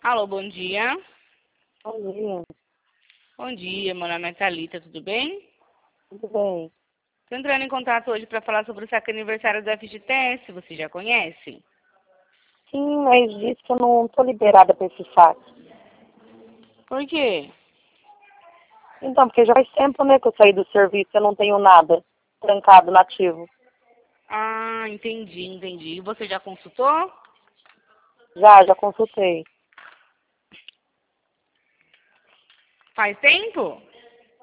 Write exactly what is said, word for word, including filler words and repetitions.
Alô, bom dia. Bom dia. Bom dia, meu nome é Thalita, tudo bem? Tudo bem? Estou entrando em contato hoje para falar sobre o saque aniversário do F G T S, você já conhece? Sim, mas diz que eu não estou liberada para esse saque. Por quê? Então, porque já faz tempo, né, que eu saí do serviço, eu não tenho nada trancado no ativo. Ah, entendi, entendi. E você já consultou? Já, já consultei. Faz tempo?